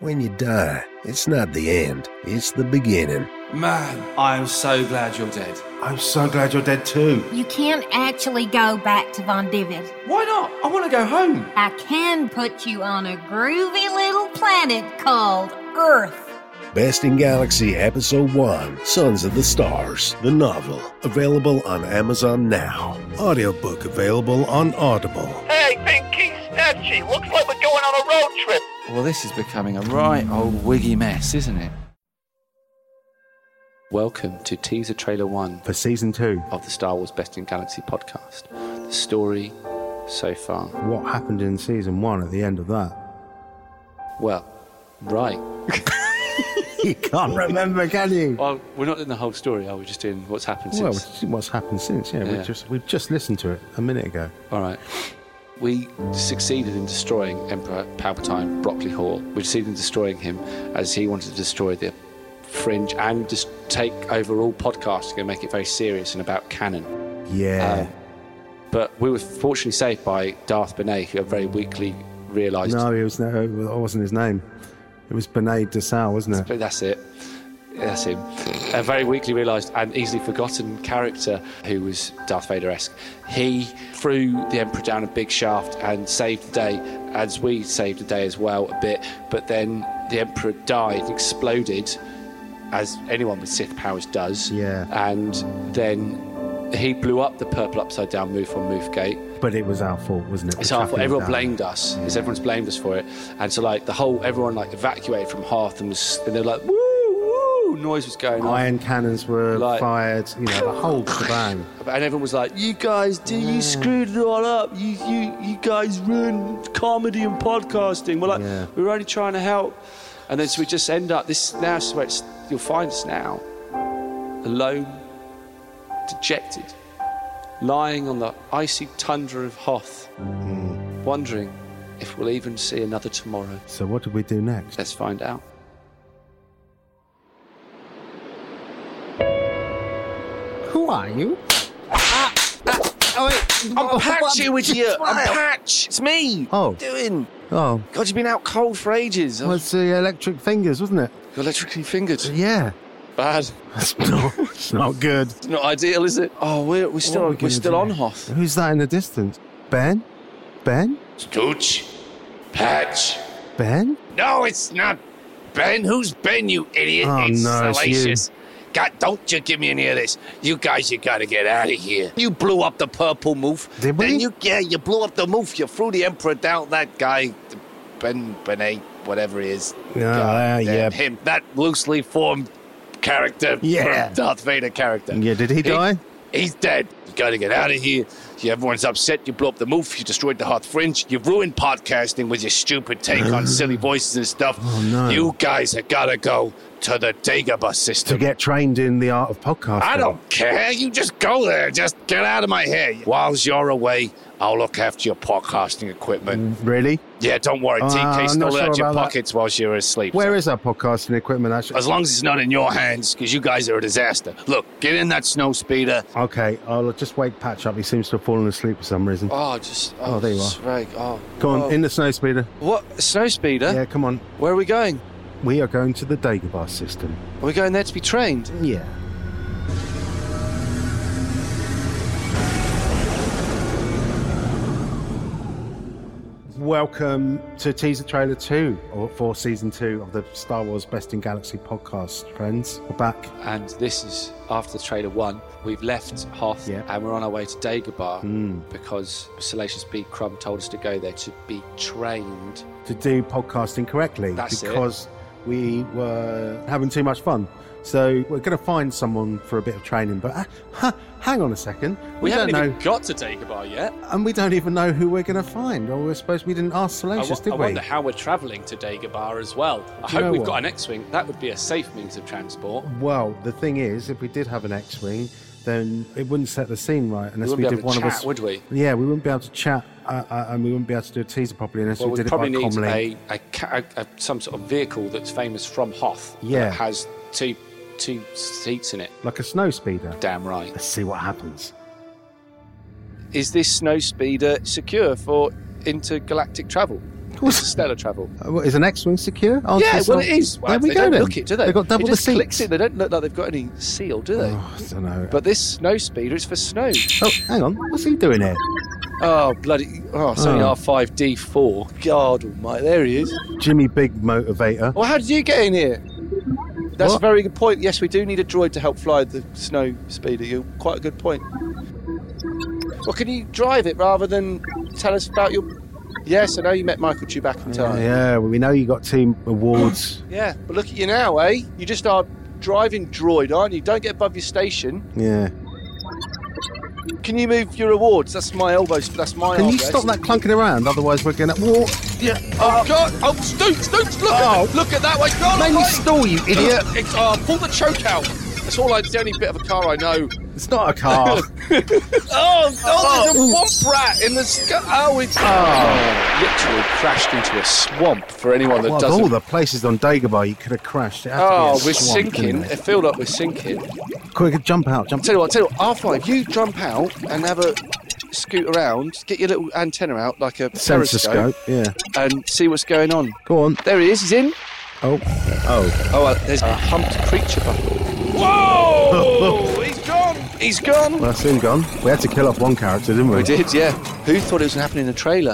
When you die, it's not the end, it's the beginning. Man, I'm so glad you're dead. I'm so glad you're dead too. You can't actually go back to Von Divid. Why not? I want to go home. I can put you on a groovy little planet called Earth. Best in Galaxy Episode 1, Sons of the Stars, the novel, available on Amazon now. Audiobook available on Audible. Hey, Pinky, Snatchy, looks like we're going on a road trip. Well, this is becoming a right old wiggy mess, isn't it? Welcome to Teaser Trailer 1 For Season 2. of the Star Wars Best in Galaxy podcast. The story so far. What happened in Season 1 at the end of that? Well, right. You can't remember, can you? Well, we're not in the whole story, are we? Just in what's happened Well, since? what's happened since, yeah. Yeah. We've just listened to it a minute ago. All right. We succeeded in destroying Emperor Palpatine, Broccoli Hall. We succeeded in destroying him as he wanted to destroy the Fringe and just take over all podcasting and make it very serious and about canon. Yeah. But we were fortunately saved by Darth Benet, who very weakly realised... No, it wasn't his name. It was Benet Dessau, wasn't it? But that's it. That's him. A very weakly realised and easily forgotten character who was Darth Vader-esque. He threw the Emperor down a big shaft and saved the day, as we saved the day as well a bit. But then the Emperor died, exploded, as anyone with Sith powers does. Yeah. And then he blew up the purple upside-down Moof on Moof Gate. But it was our fault, wasn't it? It's our fault. Everyone blamed us. Because everyone's blamed us for it. And so, like, everyone, like, evacuated from Hoth and they're like, woo, woo, noise was going on. Iron cannons were Like- fired, the whole shebang. And everyone was like, you guys, you screwed it all up. You guys ruined comedy and podcasting. We're like, Yeah. we were only trying to help. And then so we just end up, this now is where you'll find us now, alone, dejected, lying on the icy tundra of Hoth, wondering if we'll even see another tomorrow. So what did we do next? Let's find out. Who are you? I'm Patchy with you. I'm Patch. It's me. Oh. What are you doing? Oh, God, you've been out cold for ages. well, it's the electric fingers, wasn't it? You're electrically fingered. Yeah. Bad. It's not good. It's not ideal, is it? Oh, we're still What are we gonna on do? Hoth. Who's that in the distance? Ben? Ben? Scooch. Patch. Ben? No, it's not Ben. Who's Ben, you idiot? Oh, it's no, it's you. Salacious. God, don't you give me any of this. You guys, you gotta get out of here. You blew up the purple moof. Did we? Then you blew up the moof. You threw the Emperor down. That guy, Benet, whatever he is. Yeah. Him. That loosely formed character. Yeah. From Darth Vader character. Yeah, did he die? He's dead. You gotta get out of here. Everyone's upset. You blew up the moof. You destroyed the Hoth Fringe. You ruined podcasting with your stupid take on silly voices and stuff. Oh, no. You guys have gotta go to the Dagobah system. To get trained in the art of podcasting. I don't care. You just go there. Just get out of my hair. Whilst you're away, I'll look after your podcasting equipment. Really? Yeah, don't worry. TK I'm stole not it sure out your about that. pockets whilst you were asleep. Where so- is our podcasting equipment, actually? As long as it's not in your hands, because you guys are a disaster. Look, get in that snow speeder. Okay, I'll just wake Patch up. He seems to have fallen asleep for some reason. Oh, there you are. Right. Oh, Come on, in the snow speeder. What? Snow speeder? Yeah, come on. Where are we going? We are going to the Dagobah system. Are we going there to be trained? Yeah. Welcome to Teaser Trailer 2 for Season 2 of the Star Wars Best in Galaxy podcast, friends. We're back. And this is after the trailer 1. We've left Hoth Yeah. and we're on our way to Dagobah because Salacious B. Crumb told us to go there to be trained. To do podcasting correctly. That's it. because we were having too much fun. So we're going to find someone for a bit of training. But hang on a second. We don't haven't know. even got to Dagobah yet. And we don't even know who we're going to find. Or we're supposed we didn't ask Salacious, did I we? wonder how we're travelling to Dagobah as well. I Do you know hope we've what? got an X-Wing. That would be a safe means of transport. Well, the thing is, if we did have an X-Wing, then it wouldn't set the scene right unless We we, wouldn't be did able one to of chat, us. would we? Yeah, we wouldn't be able to chat, and we wouldn't be able to do a teaser properly unless Well, we we did it probably by need Comlink. some sort of vehicle that's famous from Hoth. Yeah. That has two seats in it. Like a snow speeder. Damn right. Let's see what happens. Is this snow speeder secure for intergalactic travel? Stellar travel. What, is an X-wing secure? Oh, Yeah, it's well, not- it is. Well, There we they go don't then. look it, do they? They've got double it the just clicks seats. in. They don't look like they've got any seal, do they? Oh, I don't know. But this snow speeder is for snow. Oh, hang on. What's he doing here? Oh, bloody... Oh, it's only Oh. R5D4. God almighty, there he is. Jimmy Big Motivator. Well, how did you get in here? That's What? a very good point. Yes, we do need a droid to help fly the snow speeder. You're quite a good point. Well, can you drive it rather than tell us about your... Yes, I know you met Michael Chewbacca in time. Yeah, well, we know you got team awards. Yeah, but look at you now, eh? You just are driving droid, aren't you? Don't get above your station. Yeah. Can you move your awards? That's my elbows. That's my Can you armrest. stop that clunking around? Otherwise, we're going to... Whoa. Yeah. Oh, God. Oh, Stoots, look at that way. God, Let me stall, you idiot. Pull the choke out. That's all. It's the only bit of a car I know. It's not a car. There's a womp rat in the sky. Literally crashed into a swamp for anyone that Well, of doesn't. all the places on Dagobah you could have crashed. It had to be a We're swamp, sinking. didn't it? It felt like we're sinking. Quick, jump out. Tell you what, R5, you jump out and have a scoot around, get your little antenna out like a Sensor periscope, scope, yeah. and see what's going on. Go on. There he is, he's in. Oh. There's a humped creature button. Whoa! He's gone! Well, that's him gone. We had to kill off one character, didn't we? We did, yeah. Who thought it was going to happen in a trailer?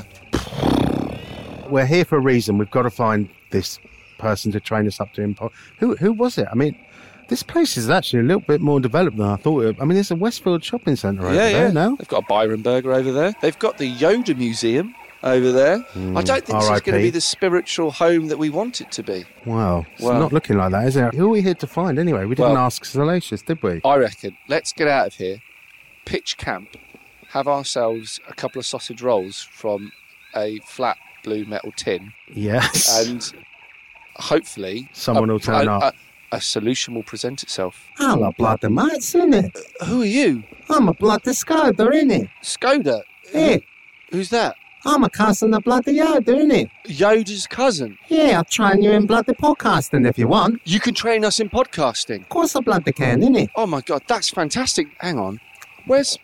We're here for a reason. We've got to find this person to train us up to impo. Who was it? I mean, this place is actually a little bit more developed than I thought. I mean, there's a Westfield shopping centre over there now. They've got a Byron Burger over there. They've got the Yoda Museum over there. I don't think this is R.I.P. going to be the spiritual home that we want it to be. Wow. It's Well- not looking like that, is it? Who are we here to find anyway? We didn't Well- ask Salacious, did we? I reckon, let's get out of here, pitch camp, have ourselves a couple of sausage rolls from a flat blue metal tin, Yes. and hopefully Someone will turn up. A solution will present itself. I'm a bloody mates, innit? Who are you? I'm a bloody Skoda, innit? Skoda? Yeah. Who's that? I'm a cousin of bloody Yoda, innit? Yoda's cousin. Yeah, I'll train you in bloody podcasting if you want. You can train us in podcasting. Of course I bloody can, innit? Oh my God, that's fantastic. Hang on. Where's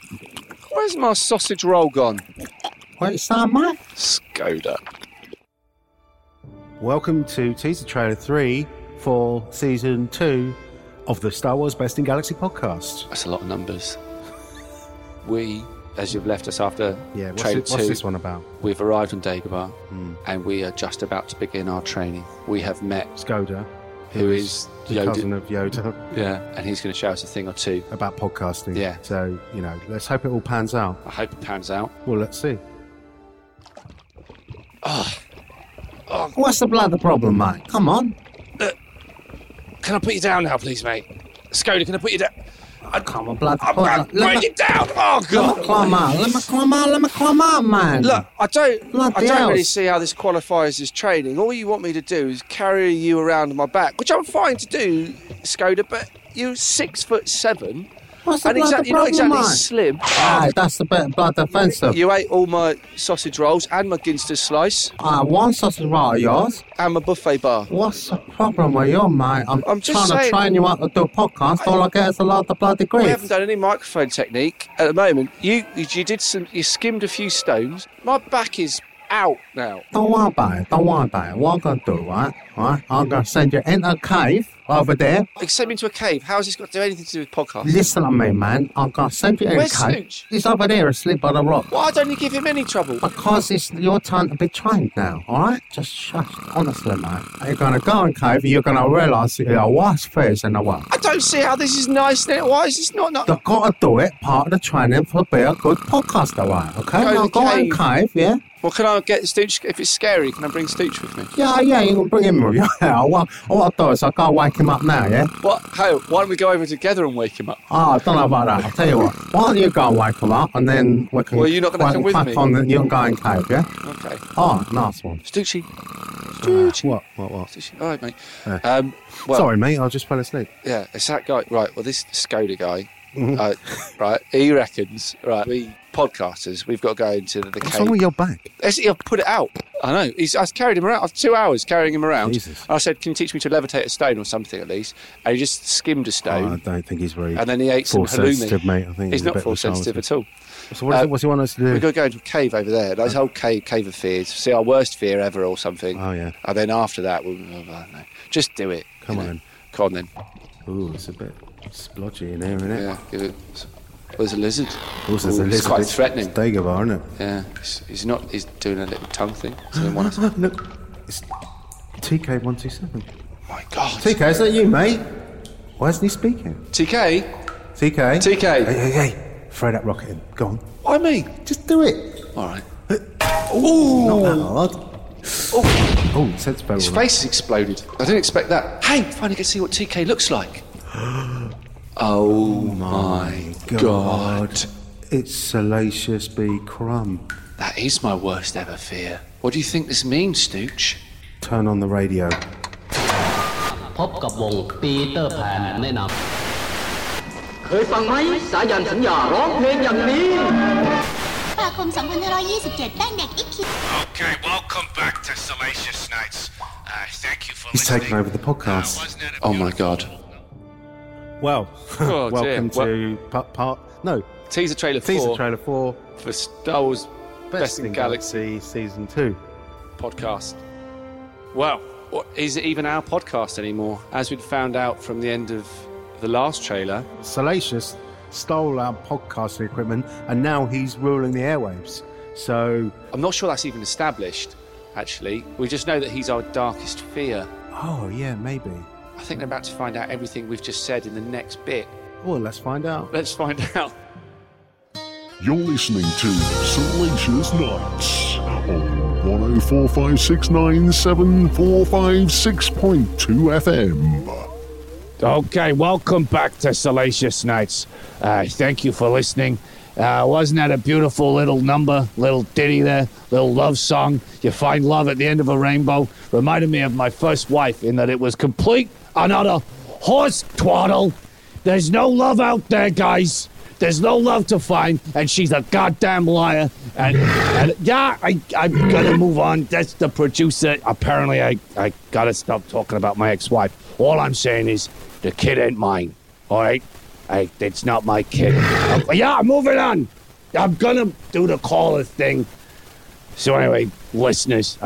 my sausage roll gone? What you saying, mate? Skoda. Welcome to teaser trailer 3 for season 2 of the Star Wars Best in Galaxy podcast. That's a lot of numbers. We, as you've left us after Yeah, trailer what's 2, this one about? we've arrived on Dagobah and we are just about to begin our training. We have met Skoda, who is the Yoda. cousin of Yoda, And he's going to show us a thing or two. about podcasting. Yeah. So, let's hope it all pans out. I hope it pans out. Well, let's see. What's the bloody problem, mate? Come on. Can I put you down now, please, mate? Skoda, can I put you down? Come on, bloody... Bring it down! Oh, God! Let me climb out, man. Look, I don't Bloody really hell. see how this qualifies as training. All you want me to do is carry you around on my back, which I'm fine to do, Skoda, but you're 6'7", What's the and bloody you're not problem, exactly mate? slim. Aye, that's a bit bloody offensive. You ate all my sausage rolls and my Ginster slice One sausage roll of yours. and my buffet bar. What's the problem with you, mate? I'm just trying saying- to train you up to do a podcast. All I get is a lot of bloody We grief. haven't done any microphone technique at the moment. You skimmed a few stones. My back is out now. Don't worry about it. What I'm going to do, right? I'm going to send you in a cave over there. Send me into a cave. How has this got to do anything to do with podcasting? Listen to me, man. I'm going to send you in Where's a cave. Stooge? He's over there asleep on the rock. Why don't you give him any trouble? Because it's your turn to be trained now, all right? Just shush. Honestly, man. You're going to go in cave and you're going to realise you're a worst face in the world. I don't see how this is nice then. Why is this not... You've got to do it, part of the training for being a good podcaster, right? Okay? Go in Now the go in cave. cave, yeah? Well, can I get Stooch... If it's scary, can I bring Stooch with me? Yeah, you can bring him with you. Yeah, what I'll do is I'll go wake him up now, yeah? What? Hey, why don't we go over together and wake him up? Oh, I don't know about that. I'll tell you what. Why don't you go and wake him up and then we can... Well, you're not gonna we come can with crack me? on and you can go in cave, yeah? Okay. Oh, nice one. Stoochy. Stoochy. What? Stoochy. All right, mate. Yeah. Well, Sorry, mate, I just fell asleep. Yeah, it's that guy. Right, well, this Skoda guy, right, he reckons, right, we podcasters, we've got to go into the What's cave. wrong with your back? I've put it out. I know. I carried him around. I've 2 hours carrying him around. Jesus. I said, can you teach me to levitate a stone or something at least? And he just skimmed a Oh, stone. I don't think he's very And then he ate some force sensitive, halloumi. mate. I think He's a not bit force of a sensitive child. at all. So what's he want us to We've do? got to go into a cave over there. This whole cave of fears. See our worst fear ever or something. Oh, yeah. And then after that, we'll, I don't know. Just do it. Come you know. on. Come on then. Ooh, it's a bit splodgy in here, isn't it? Yeah, give it. Well, there's a lizard. Also, there's a Ooh, lizard. it's quite threatening. It's Dagobah, isn't it? Yeah, he's not. He's doing a little tongue thing. So then one is- Look, it's TK127. my God. TK, is that you, mate? Why isn't he speaking? TK? TK? TK? Hey, throw that rocket in. Go on. Why me? Just do it. All right. Not that hard. Oh, it said spell. His face has exploded. I didn't expect that. Hey, finally get to see what TK looks like. Oh my God. It's Salacious B. Crumb. That is my worst ever fear. What do you think this means, Stooch? Turn on the radio. พบกับวงปีเตอร์แพนแนะนำเคยฟังไหมสายันสัญญาร้องเพลงอย่างนี้คม 2527 แป้งเด็กอีกคิว Okay, welcome back to Salacious Nights. Thank you for He's listening. taken over the podcast. Wasn't it a Oh my God. Well, Oh, welcome dear. to part. No, Teaser trailer 4 teaser trailer 4. for Star Wars Best in Galaxy Season 2. podcast. Well, is it even our podcast anymore? As we'd found out from the end of the last trailer, Salacious stole our podcasting equipment and now he's ruling the airwaves. So, I'm not sure that's even established, actually. We just know that he's our darkest fear. oh yeah, maybe. I think they're about to find out everything we've just said in the next bit. Well, let's find out. Let's find out. You're listening to Salacious Nights on 104569745.6 FM. Okay, welcome back to Salacious Nights. Thank you for listening. Wasn't that a beautiful little number, little ditty there, little love song? You find love at the end of a rainbow. Reminded me of my first wife in that it was complete and utter horse twaddle. There's no love out there, guys. There's no love to find, and she's a goddamn liar. And yeah, I'm gonna move on. That's the producer. Apparently, I gotta stop talking about my ex-wife. All I'm saying is, the kid ain't mine. All right, it's not my kid. Yeah, moving on. I'm gonna do the caller thing. So anyway, listeners,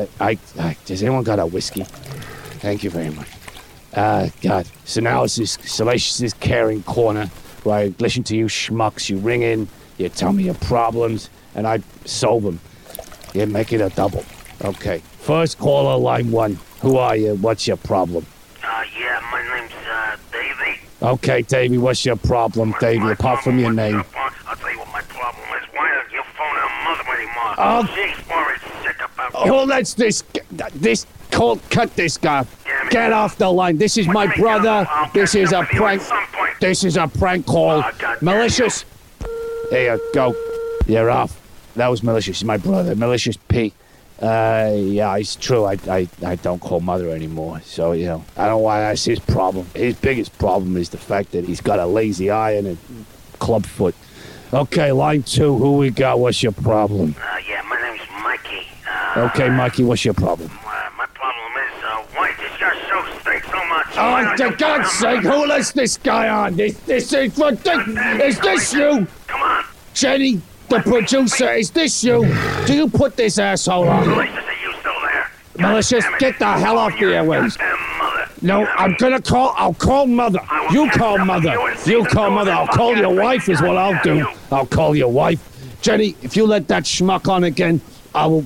does anyone got a whiskey? Thank you very much. God. So now this is Salacious's caring corner, where I listen to you schmucks. You ring in, you tell me your problems, and I solve them. You make it a double. Okay. First caller, line 1. Who are you? What's your problem? Yeah, my name's, Davey. Okay, Davey, what's your problem, Davey, apart from your name? I'll tell you what my problem is. Why don't you phone her mother anymore? Oh. She's worried sick about you. Oh, let's this call, cut this guy. Get off the line. This is my brother. This is a prank. This is a prank call. Malicious. There you go. You're off. That was malicious. He's my brother. Malicious P. Yeah, it's true. I don't call mother anymore. So, you know, I don't know why that's his problem. His biggest problem is the fact that he's got a lazy eye and a club foot. Okay, line 2. Who we got? What's your problem? Yeah, my name's Mikey. Okay, Mikey, what's your problem? My problem is, why does your show stink so much? Oh, for God's sake, who lets this guy on? This is ridiculous. Is this you? Come on. Jenny, the producer, is this you? Do you put this asshole on? Malicious, are you still there? Malicious, get the hell off the airwaves. No, I'll call mother. You call mother. You call mother. I'll call your wife is what I'll do. I'll call your wife. Jenny, if you let that schmuck on again, I will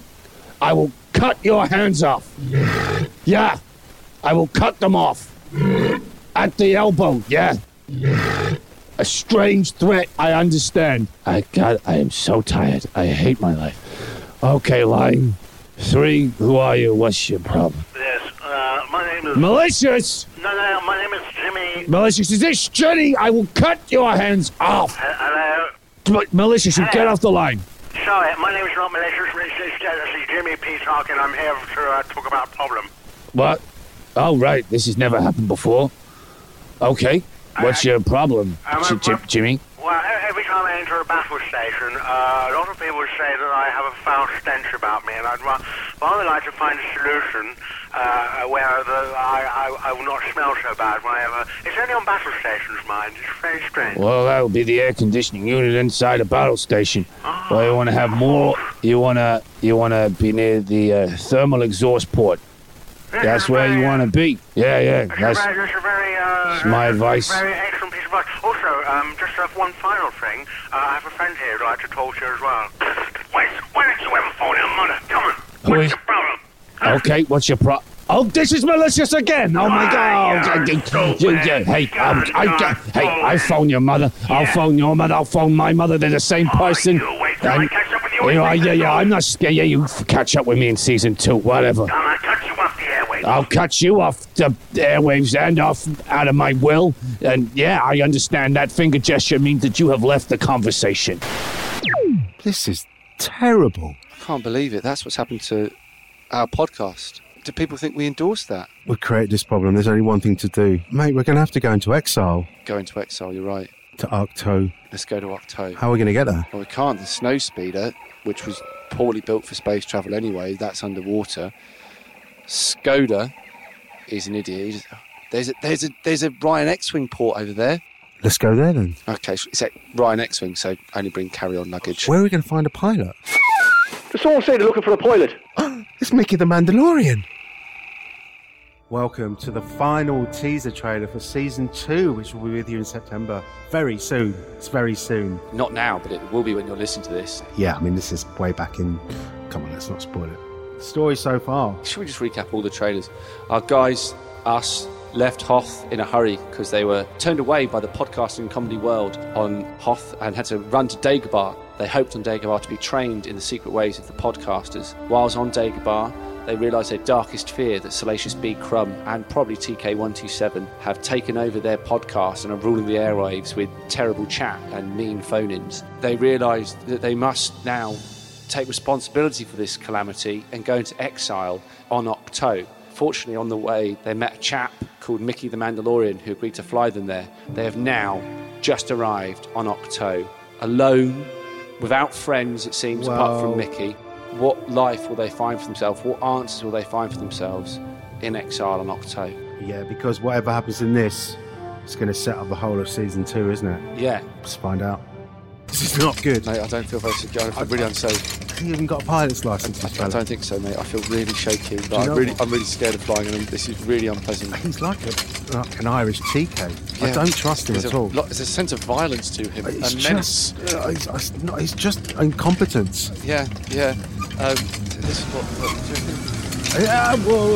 cut your hands off. Yeah, I will cut them off. At the elbow, yeah. A strange threat, I understand. I am so tired. I hate my life. Okay, line 3, who are you? What's your problem? Yes, my name is... Malicious! No, my name is Jimmy. Malicious, is this Jenny? I will cut your hands off. Hello? Malicious, you get off the line. Sorry, my name is not Malicious. This is Jimmy P. talking. I'm here to talk about a problem. What? Oh, right. This has never happened before. Okay. What's your problem, Jimmy? Well, every time I enter a battle station, a lot of people say that I have a foul stench about me, and I'd rather like to find a solution where I will not smell so bad when I ever... It's only on battle stations, mind. It's very strange. Well, that'll be the air conditioning unit inside a battle station. Well, you want to have more... You want to be near the thermal exhaust port. That's where you want to be. Yeah. That's my advice. Very excellent piece of advice. Also, just one final thing. I have a friend here who'd like to talk to you as well. Why don't you ever phone your mother? Come on. What's your problem? Okay, what's your problem? Oh, this is malicious again! Oh my God! Hey, I phone your mother. I'll phone your mother. I'll phone my mother. They're the same person. Wait till I catch up with you. Yeah. I'm not scared. Yeah, you catch up with me in season 2. Whatever. I'll cut you off the airwaves. I'll cut you off the airwaves and off out of my will. And yeah, I understand that finger gesture means that you have left the conversation. This is terrible. I can't believe it. That's what's happened to our podcast. Do people think we endorse that? We've created this problem. There's only one thing to do. Mate, we're going to have to go into exile. Go into exile, you're right. To Arcto. Let's go to Arcto. How are we going to get there? Well, we can't. The snow speeder, which was poorly built for space travel anyway, that's underwater. Skoda is an idiot. There's a Ryan X-Wing port over there. Let's go there then. Okay, it's at Ryan X-Wing, so only bring carry-on luggage. Where are we going to find a pilot? Someone say they're looking for a pilot. It's Mickey the Mandalorian. Welcome to the final teaser trailer for Season 2, which will be with you in September. Very soon. It's very soon. Not now, but it will be when you're listening to this. Yeah, I mean, this is way back in... Come on, let's not spoil it. The story so far. Should we just recap all the trailers? Our guys, us, left Hoth in a hurry because they were turned away by the podcasting comedy world on Hoth and had to run to Dagobah. They hoped on Dagobah to be trained in the secret ways of the podcasters. Whilst on Dagobah, they realise their darkest fear that Salacious B. Crumb and probably TK127 have taken over their podcast and are ruling the airwaves with terrible chat and mean phone-ins. They realise that they must now take responsibility for this calamity and go into exile on Octo. Fortunately, on the way, they met a chap called Mickey the Mandalorian who agreed to fly them there. They have now just arrived on Octo, alone, without friends, it seems, apart from Mickey. What life will they find for themselves? What answers will they find for themselves in exile on Octo? Yeah, because whatever happens in this, it's going to set up the whole of Season 2, isn't it? Yeah. Let's find out. This is not good. Mate, I don't feel very secure. I feel really unsafe. Have you even got a pilot's licence? I don't think so, mate. I feel really shaky. I'm really scared of flying, and this is really unpleasant. He's like an Irish TK. Yeah. I don't trust him at all. There's a sense of violence to him. It's just incompetence. Yeah. This is what. Yeah, whoa.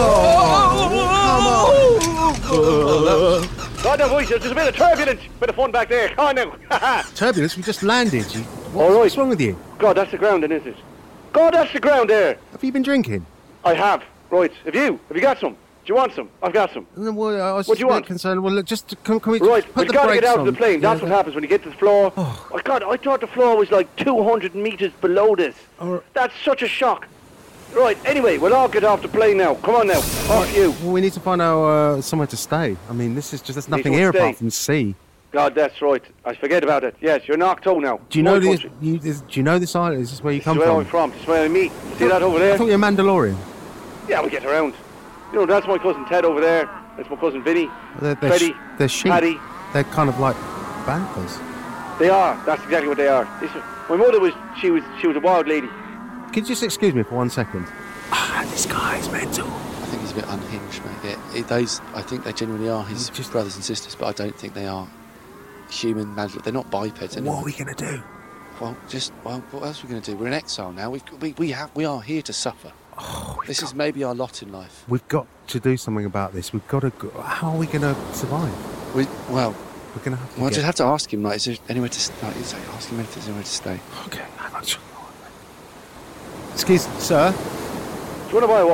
Come on. God, no, boys, there's a bit of turbulence. Bit of fun back there. Come on now. Turbulence? We just landed. What's wrong with you? God, that's the ground, isn't it? God, that's the ground there. Have you been drinking? I have. Right. Have you got some? Do you want some? I've got some. Well, I was what do you want? Concerned. Well, look, can we right, put we've the got to brakes get out on? of the plane. That's what happens when you get to the floor. Oh, God, I thought the floor was like 200 metres below this. That's such a shock. Right, anyway, we'll all get off the plane now. Come on now, off you. Well, we need to find out somewhere to stay. I mean, there's nothing here apart from sea. God, that's right. I forget about it. Yes, you're in Octo now. Do you know this? Do you know this island? Is this where you come from? This is where I'm from. This is where I meet. See that over there? I thought you were Mandalorian. Yeah, we get around. You know, that's my cousin Ted over there. That's my cousin Vinny. Freddie. They're sheep. Paddy. They're kind of like banthas. They are. That's exactly what they are. My mother was a wild lady. Could you just excuse me for 1 second? This guy's mental. I think he's a bit unhinged, mate. I think they genuinely are his brothers and sisters, but I don't think they are human. They're not bipeds. What are we going to do? Well, what else are we going to do? We're in exile now. We are here to suffer. This is maybe our lot in life. We've got to do something about this. We've got to. How are we going to survive? We're going to have to. Well, just have to ask him. Like, is there anywhere to? Ask him if there's anywhere to stay. Okay. Excuse, sir. Do you want to buy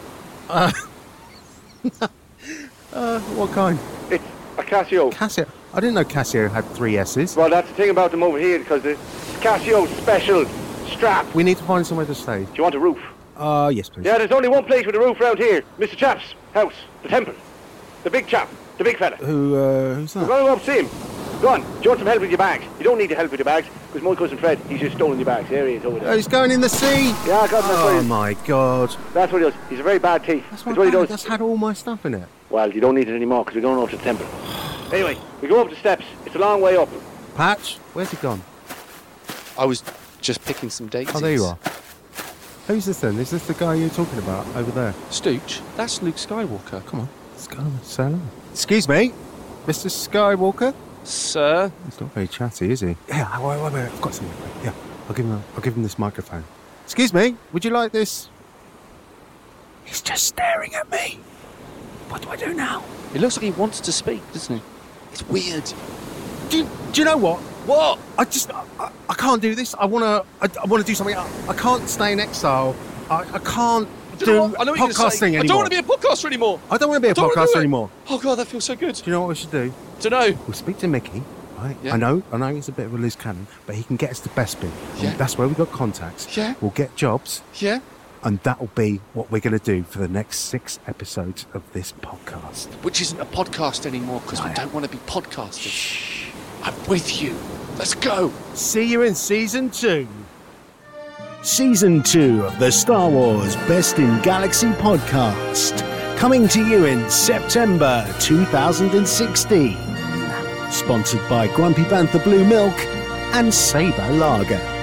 a watch? What kind? It's a Casio. Casio? I didn't know Casio had 3 S's. Well, that's the thing about them over here, because it's Casio special strap. We need to find somewhere to stay. Do you want a roof? Yes, please. Yeah, there's only one place with a roof around here. Mr. Chap's house, the temple. The big chap, the big fella. Who's that? We're going to go up see him. Go on. Do you want some help with your bags? You don't need the help with your bags, because my cousin Fred, he's just stolen your bags. There he is over there. Oh, he's going in the sea. Yeah, I got him. Oh, my God. That's what he does. He's a very bad thief. That's what he does. That's had all my stuff in it. Well, you don't need it anymore, because we're going up to the temple. Anyway, we go up the steps. It's a long way up. Patch, where's he gone? I was just picking some daisies. Oh, there you are. Who's this then? Is this the guy you're talking about over there? Stooch, that's Luke Skywalker. Come on, let's go. Say hello. Excuse me, Mr. Skywalker? Sir? He's not very chatty, is he? Yeah, wait. I've got something. Yeah, I'll give him this microphone. Excuse me, would you like this? He's just staring at me. What do I do now? It looks like he wants to speak, doesn't he? It's weird. Do you know what? What? I can't do this. I want to do something. I can't stay in exile. I can't do podcasting anymore. I don't want to be a podcaster anymore. I don't want to be a podcaster anymore. Oh, God, that feels so good. Do you know what we should do? Don't know. We'll speak to Mickey. Right? Yeah. I know he's a bit of a loose cannon, but he can get us the best bit. Yeah. And that's where we got contacts. Yeah. We'll get jobs. Yeah. And that'll be what we're going to do for the next 6 episodes of this podcast. Which isn't a podcast anymore, because we don't want to be podcasters. Shh. I'm with you. Let's go. See you in Season 2. Season 2 of the Star Wars Best in Galaxy podcast. Coming to you in September 2016. Sponsored by Grumpy Panther Blue Milk and Sabre Lager.